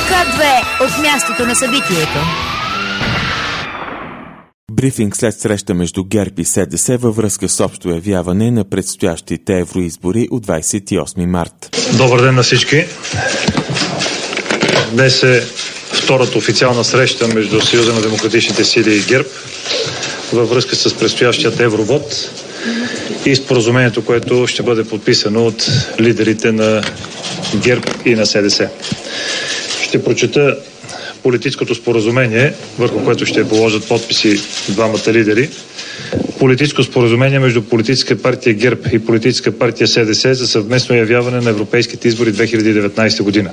К2 от мястото на събитието. Брифинг след среща между ГЕРБ и СДС във връзка с общо явяване на предстоящите евроизбори от 28 март. Добър ден на всички! Днес е втората официална среща между Съюза на демократичните сили и ГЕРБ във връзка с предстоящият евровод и споразумението, което ще бъде подписано от лидерите на ГЕРБ и на СДС. Ще прочета политическото споразумение, върху което ще положат подписи двамата лидери. Политическо споразумение между Политическа партия ГЕРБ и Политическа партия СДС за съвместно явяване на европейските избори 2019 година.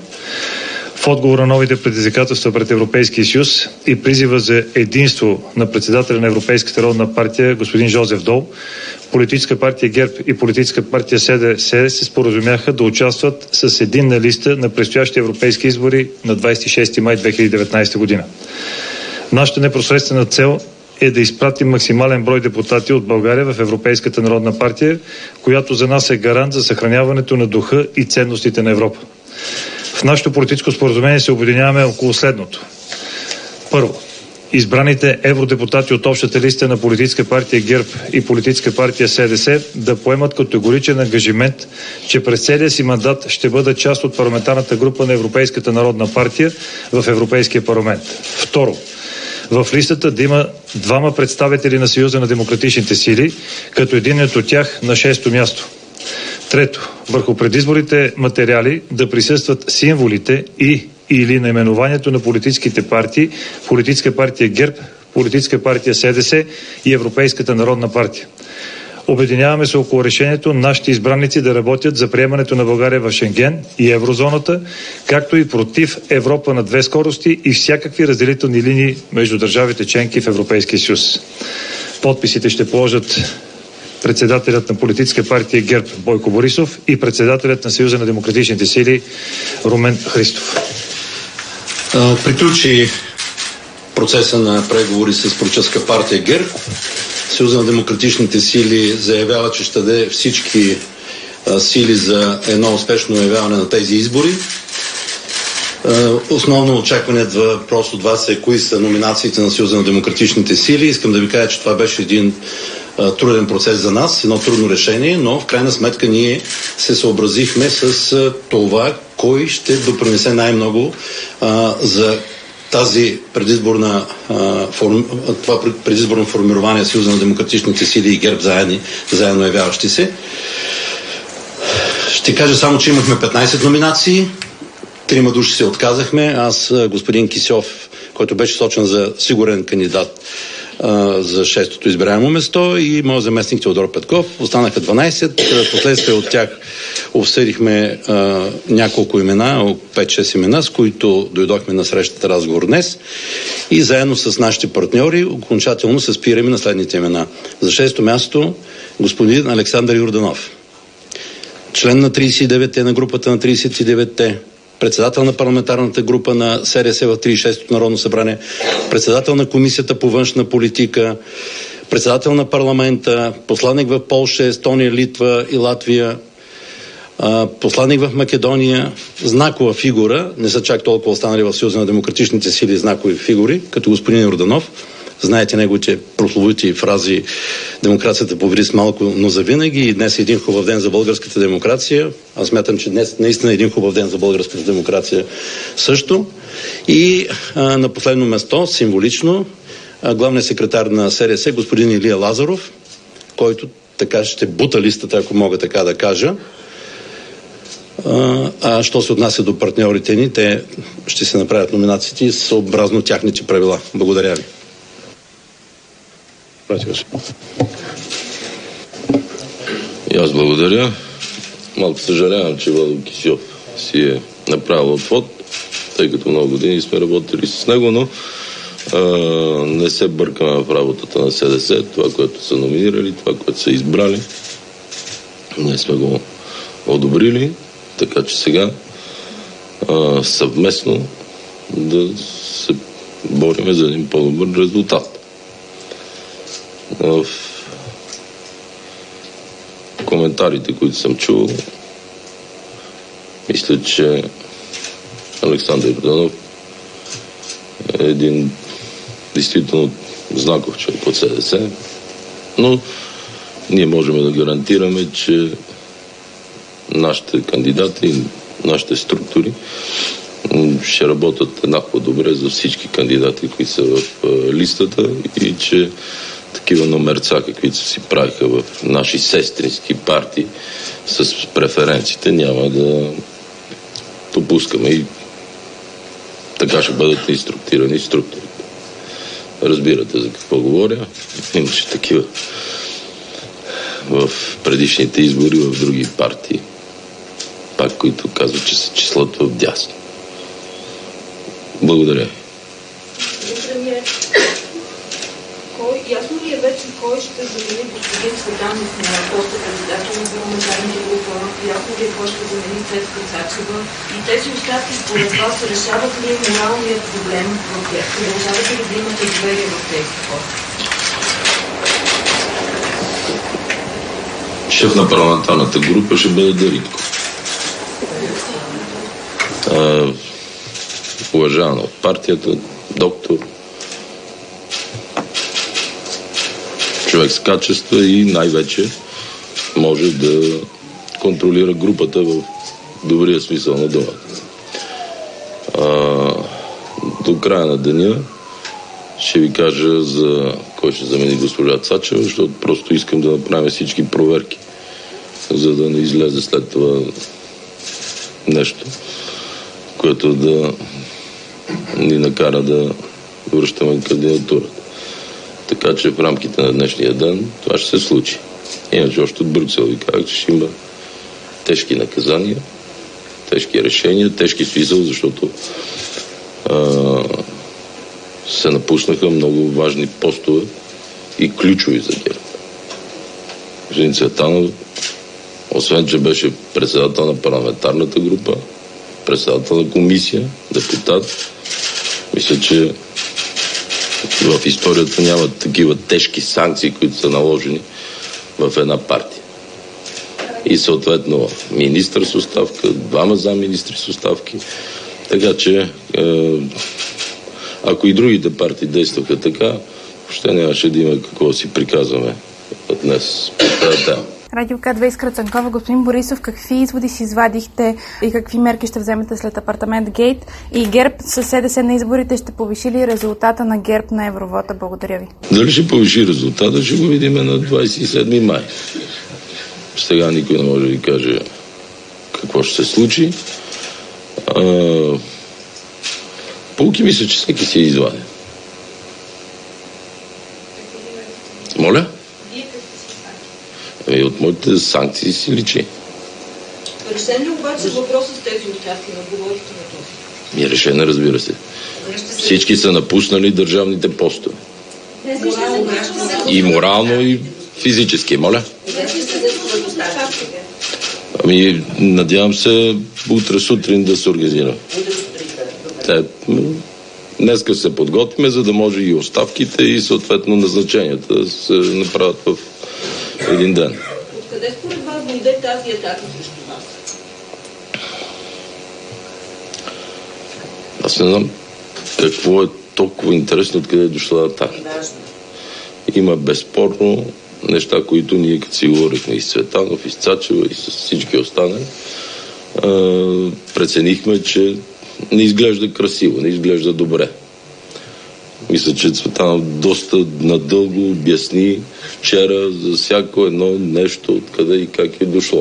В отговор на новите предизвикателства пред Европейския съюз и призива за единство на председателя на Европейската народна партия господин Жозеф Дол, Политическа партия ГЕРБ и Политическа партия СДС се споразумяха да участват с единна листа на предстоящи европейски избори на 26 май 2019 година. Нашата непосредствена цел е да изпратим максимален брой депутати от България в Европейската народна партия, която за нас е гарант за съхраняването на духа и ценностите на Европа. В нашето политическо споразумение се обединяваме около следното. Първо, избраните евродепутати от общата листа на Политическа партия ГЕРБ и Политическа партия СДС да поемат категоричен ангажимент, че през целия си мандат ще бъдат част от парламентарната група на Европейската народна партия в Европейския парламент. Второ, в листата да има двама представители на Съюза на демократичните сили, като единият от тях на 6-то място. Трето, върху предизборните материали да присъстват символите или наименованието на политическите партии, Политическа партия ГЕРБ, Политическа партия СДС и Европейската народна партия. Обединяваме се около решението нашите избраници да работят за приемането на България в Шенген и еврозоната, както и против Европа на две скорости и всякакви разделителни линии между държавите членки в Европейския съюз. Подписите ще положат председателят на Политическа партия ГЕРБ Бойко Борисов и председателят на Съюза на демократичните сили Румен Христов. Приключи процеса на преговори с Политическа партия ГЕРБ. Съюза на демократичните сили заявява, че ще даде всички сили за едно успешно явяване на тези избори. Основно очакваният въпрос от вас е кои са номинациите на Съюза на демократичните сили. Искам да ви кажа, че това беше един труден процес за нас, едно трудно решение, но в крайна сметка ние се съобразихме с това, кой ще допринесе най-много за тази това предизборно формирование Съюза на демократичните сили и ГЕРБ заедно явяващи се. Ще кажа само, че имахме 15 номинации, 3 души се отказахме. Аз, господин Кисьов, който беше сочен за сигурен кандидат за 6-то избираемо место, и моят заместник Теодор Петков. Останаха 12. Последствие от тях обсъдихме няколко имена, 5-6 имена, с които дойдохме на срещата разговор днес, и заедно с нашите партньори окончателно се спираме на следните имена. За 6-то място господин Александър Йорданов, член на 39-те, на групата на 39-те, председател на парламентарната група на СДС в 36-то Народно събрание, председател на Комисията по външна политика, председател на парламента, посланник в Полша, Естония, Литва и Латвия, посланник в Македония, знакова фигура, не са чак толкова останали в Съюза на демократичните сили знакови фигури, като господин Йорданов. Знаете неговите прословути фрази: демокрацията победи с малко, но завинаги, и днес е един хубав ден за българската демокрация. Аз смятам, че днес наистина е един хубав ден за българската демокрация също. И на последно место, символично, главният секретар на СДС, господин Илия Лазаров, който така ще бута листата, ако мога така да кажа. Що се отнася до партньорите ни, те ще се направят номинациите съобразно тяхните правила. Благодаря ви. И аз благодаря. Малко съжалявам, че Владо Кисьов си е направил отвод, тъй като много години сме работили с него, но не се бъркаме в работата на СДС. Това, което са номинирали, това, което са избрали, ние сме го одобрили, така че сега съвместно да се бориме за един по-добър резултат. В коментарите, които съм чул, мисля, че Александър Йорданов е един действително знаков човек от СДС, но ние можем да гарантираме, че нашите кандидати, нашите структури ще работят еднакво добре за всички кандидати, които са в листата и че такива номерца, каквито си правиха в наши сестрински партии с преференциите, няма да допускаме и така ще бъдат инструктирани структурите. Разбирате за какво говоря. Имаше такива в предишните избори в други партии, пак които казват, че са числото в дясно. Благодаря. Ясно ли е вече кой ще замени господин Цветанов на поста кандидата на парламентарната група? Ясно ли е кой ще замени Цецка Цачева? И тези оставки според вас решават ли моралният проблем в тях? Продължавате ли да имате доверие в тези хора? Шеф на парламентарната група ще бъде Даритко. Уважавана от партията, доктор, човек с качества и най-вече може да контролира групата в добрия смисъл на думата. До края на деня ще ви кажа за кой ще замени госпожа Цачева, защото просто искам да направим всички проверки, за да не излезе след това нещо, което да ни накара да връщаме кандидатурата. Така че в рамките на днешния ден това ще се случи. Иначе още от Брюксел ви казах, че ще има тежки наказания, тежки решения, тежки смисъл, защото се напуснаха много важни постове и ключови за ГЕРБ. Господин Цветанов, освен че беше председател на парламентарната група, председател на комисия, депутат, мисля, че в историята няма такива тежки санкции, които са наложени в една партия. И съответно министър с оставка, двама замминистри с оставки. Така че ако и другите партии действаха така, въобще нямаше да има какво да си приказваме днес. Радио К2 Искра Цанкова. Господин Борисов, какви изводи си извадихте и какви мерки ще вземете след апартамент Гейт? И ГЕРБ със СДС на изборите ще повиши ли резултата на ГЕРБ на Евровота? Благодаря ви. Дали ще повиши резултата, ще го видим на 27 май. Сега никой не може да ви каже какво ще се случи. Полки мисля, че всеки си е изваден. Моля? От моите санкции си личи. Решен ли обаче въпроса с тези оставки на отговорите на този? Решен, разбира се. Всички са напуснали държавните постове. И морално, и физически. Моля? Надявам се утре сутрин да се организира. Днеска се подготвиме, за да може и оставките, и съответно назначенията да се направят в един ден. Откъде според вас дойде тази атака срещу вас? Аз не знам какво е толкова интересно, откъде е дошла атака. Има безспорно неща, които ние като си говорихме и с Цветанов, и с Цачева, и с всички останали, преценихме, че не изглежда красиво, не изглежда добре. Мисля, че Цветанов доста надълго обясни вчера за всяко едно нещо, откъде и как е дошло.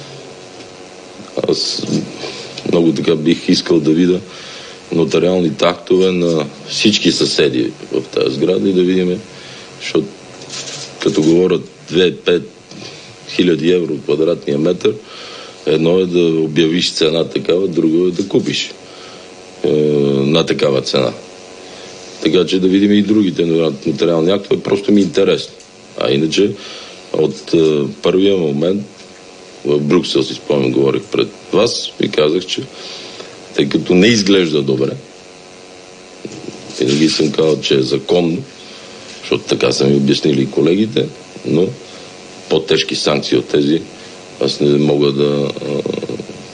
Аз много така бих искал да видя нотариалните актове на всички съседи в тази сграда и да видим, защото като говорят 2-5 хиляди евро квадратния метър, едно е да обявиш цена такава, друго е да купиш на такава цена. Така че да видим и другите нотариални актове, просто ми е интересно. А иначе от първия момент в Брюксел, си спомням, говорих пред вас, ви казах, че тъй като не изглежда добре, винаги съм казал, че е законно, защото така са ми обяснили колегите, но по-тежки санкции от тези аз не мога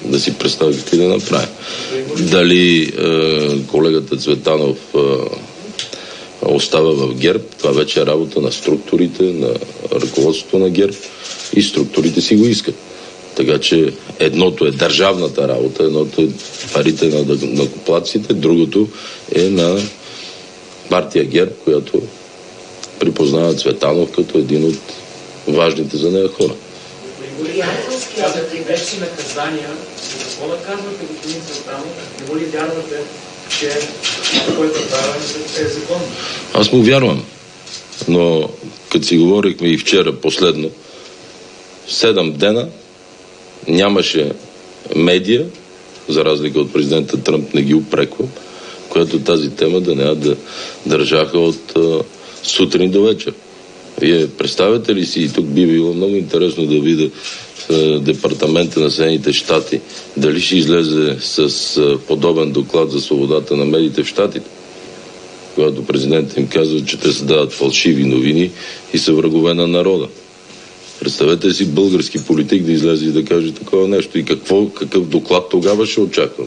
да си представя какви да направим. Дали колегата Цветанов остава в ГЕРБ, това вече е работа на структурите, на ръководството на ГЕРБ и структурите си го искат. Така че едното е държавната работа, едното е парите на накоплатците, другото е на партия ГЕРБ, която припознава Цветанов като един от важните за нея хора. Казахте вече наказания. За какво наказвате господин Цветанов? Не го ли вярвате, че който е правен е законно? Аз му вярвам. Но като си говорихме и вчера последно, 7 дена нямаше медия, за разлика от президента Тръмп, не ги упреквам, която тази тема да не да държаха от сутрин до вечер. Вие представяте ли си, и тук би било много интересно да видя Департамента на Съединените щати, дали ще излезе с подобен доклад за свободата на медиите в щатите, когато президентът им казва, че те се дават фалшиви новини и са врагове на народа. Представете си български политик да излезе и да каже такова нещо. И какъв доклад тогава ще очаквам?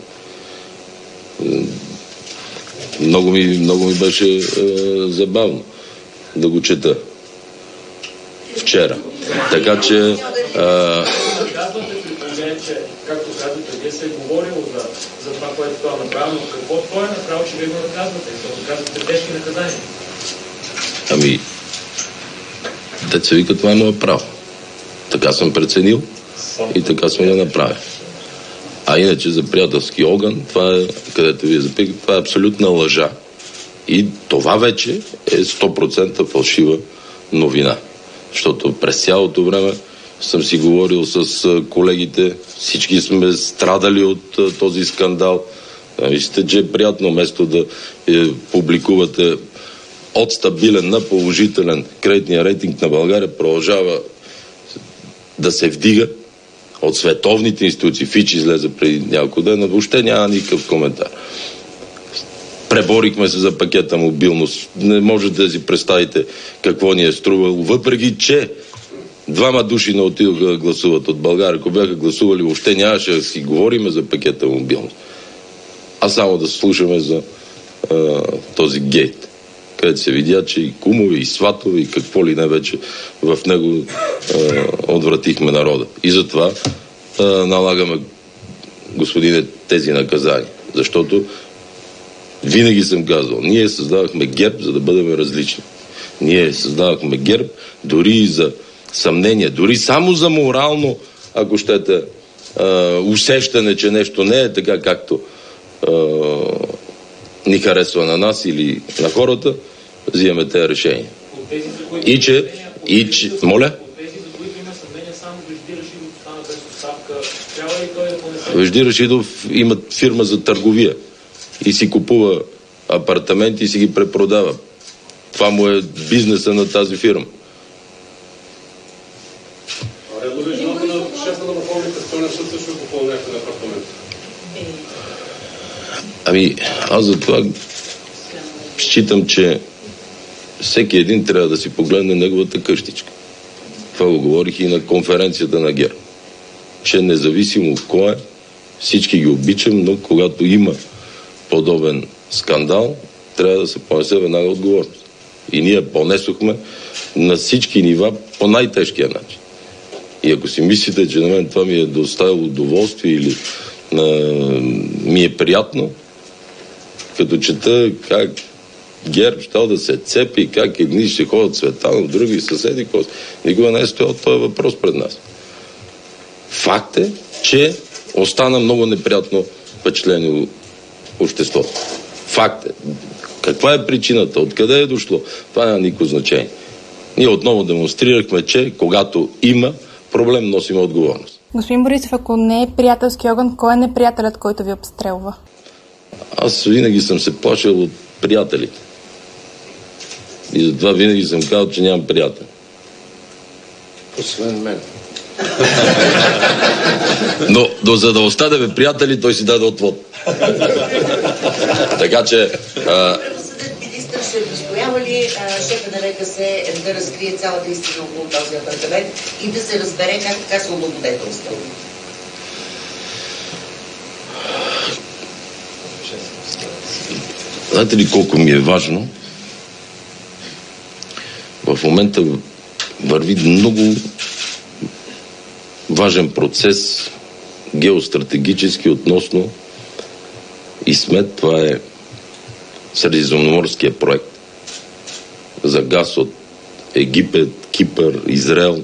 Много ми беше забавно да го чета вчера. Така че... Както казвате, вие се е говорило за това, което това е направено. Какво това е направил, че вие го наказвате? Казвате тежки наказания. Ами, деца вика, това е моя право. Така съм преценил и така сме я направили. А иначе за приятелски огън, това е, където вие запикате, това е абсолютна лъжа. И това вече е 100% фалшива новина. Защото през цялото време съм си говорил с колегите, всички сме страдали от този скандал. Мислите, че е приятно, вместо да публикувате от стабилен на положителен кредитния рейтинг на България продължава да се вдига от световните институции. Фич излезе преди няколко дена, въобще няма никакъв коментар. Преборихме се за пакета мобилност. Не можете да си представите какво ни е струвало, въпреки че 2 души не отидоха да гласуват от България. Ако бяха гласували, въобще нямаше да си говориме за пакета мобилност. А само да слушаме за този гейт, където се видя, че и кумове, и сватове, и какво ли не вече в него отвратихме народа. И затова налагаме, господине, тези наказания. Защото винаги съм казал, ние създавахме ГЕРБ, за да бъдем различни. Ние създавахме ГЕРБ дори и за съмнение, дори само за морално, ако щете, усещане, че нещо не е така, както ни харесва на нас или на хората, взимаме тези решения. Моля? Вежди Рашидов има фирма за търговия и си купува апартаменти и си ги препродава. Това му е бизнеса на тази фирма. Ами, аз за това считам, че всеки един трябва да си погледне неговата къщичка. Това го говорих и на конференцията на ГЕРБ. Че независимо кой е, всички ги обичам, но когато има подобен скандал, трябва да се понесе веднага отговорност. И ние понесохме на всички нива по най-тежкия начин. И ако си мислите, че на мен това ми е доставило удоволствие или ми е приятно, като чета как ГЕРБ щял да се цепи, как едни ще ходят Цветанов, други съседи, никога не е стоял този въпрос пред нас. Факт е, че остана много неприятно впечатление обществото. Факт е. Каква е причината? Откъде е дошло? Това няма никакво значение. Ние отново демонстрирахме, че когато има проблем, носим отговорност. Господин Борисов, ако не е приятелски огън, кой е неприятелят, който ви обстрелва? Аз винаги съм се плашил от приятелите. И затова винаги съм казал, че нямам приятел. Освен мен. Но за да останем приятели, той си даде отвод. Така че... Министър ще настоява ли шефа на ВКС да разкрие цялата истина около този апартамент и да се разбере как така се облагодетелства? Знаете ли колко ми е важно? В момента върви много важен процес геостратегически относно ИСМЕТ. Това е Средиземноморския проект за газ от Египет, Кипър, Израел,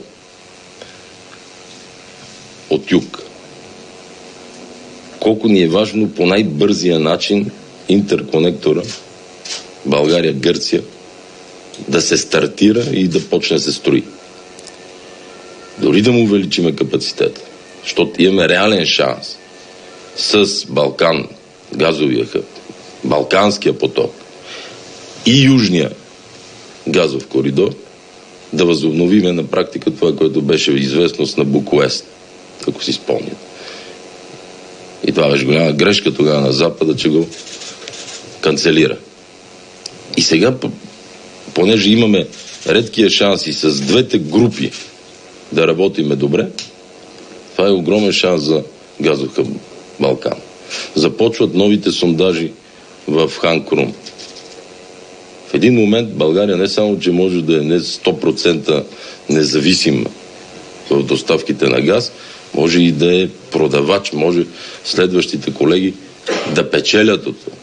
от юг. Колко ни е важно по най-бързия начин интерконектора България-Гърция да се стартира и да почне да се строи. Дори да му увеличиме капацитета, защото имаме реален шанс с Балкан, газовия хъб, Балканския поток и Южния газов коридор, да възобновиме на практика това, което беше известно с Набуко-Ест, ако си спомнят. И това беше голяма грешка тогава на Запада, че го канцелира. И сега, понеже имаме редкия шанс и с двете групи да работиме добре, това е огромен шанс за газов хъб Балкан. Започват новите сондажи в Хан Крум. В един момент България не само, че може да е не 100% независима в доставките на газ, може и да е продавач, може следващите колеги да печелят от това.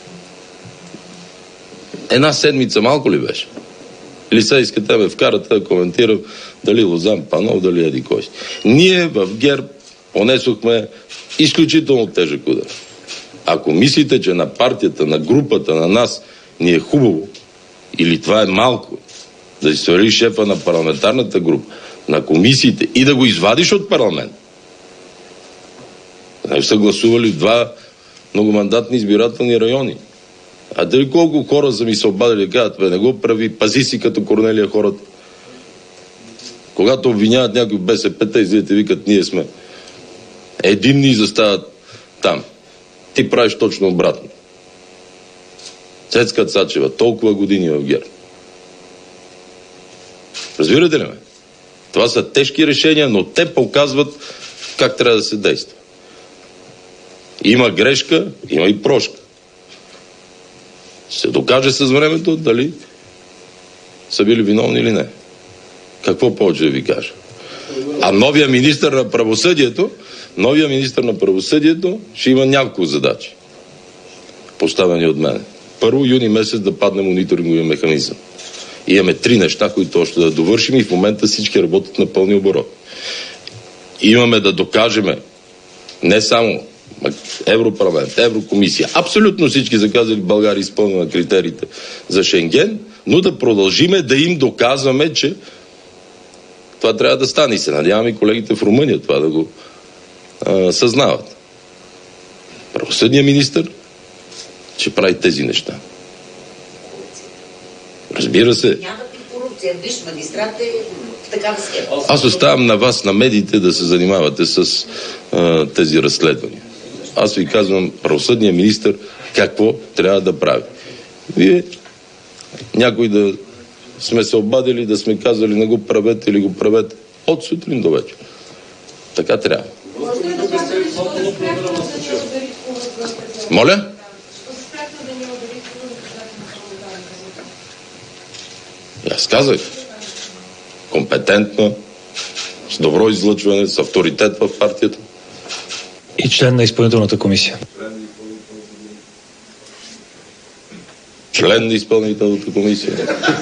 Една седмица малко ли беше? Или сега искате ме вкарате да коментирам дали Лозан Панов, дали еди кой си. Ние в ГЕРБ понесохме изключително тежък удар. Ако мислите, че на партията, на групата, на нас ни е хубаво, или това е малко, да си свали шефа на парламентарната група, на комисиите и да го извадиш от парламент. Не са гласували в 2 многомандатни избирателни райони. А дали колко хора са ми се обадили, казват, не го прави, пази си като Корнелия хората. Когато обвиняват някой в БСП, излизате, викат, ние сме единни и застават там. Ти правиш точно обратно. Цецка Цачева, толкова години в ГЕРБ. Разбирате ли ме? Това са тежки решения, но те показват как трябва да се действа. Има грешка, има и прошка. Се докаже с времето дали са били виновни или не. Какво повече да ви кажа? А новия министър на правосъдието ще има няколко задачи, поставени от мен. Първо, юни месец да падне мониторинговия механизъм. И имаме 3 неща, които още да довършим и в момента всички работят на пълни оборот. Имаме да докажеме не само Европарламент, Еврокомисия, абсолютно всички заказали в България изпълнена критериите за Шенген, но да продължиме да им доказваме, че това трябва да стане. И се надяваме и колегите в Румъния това да го съзнават. Правосъдният министър ще прави тези неща. Разбира се. Няма корупция. Виж, магистрат е такава схема. Аз оставам на вас, на медиите, да се занимавате с тези разследвания. Аз ви казвам, правосъдният министър какво трябва да прави. Вие някой да сме се обадили, да сме казали не го правете или го правете от сутрин до вечер. Така трябва. Моля? Аз казах. Компетентна, с добро излъчване, с авторитет в партията. И член на изпълнителната комисия. Член на изпълнителната комисия.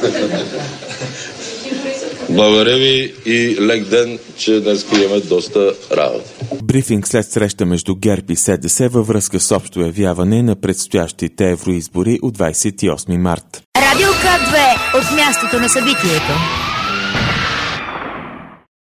Благодаря ви и лек ден, че днес имаме доста работа. Брифинг след среща между ГЕРБ и СДС във връзка с общо явяване на предстоящите евроизбори от 28 март. Радио К2 от мястото на събитието.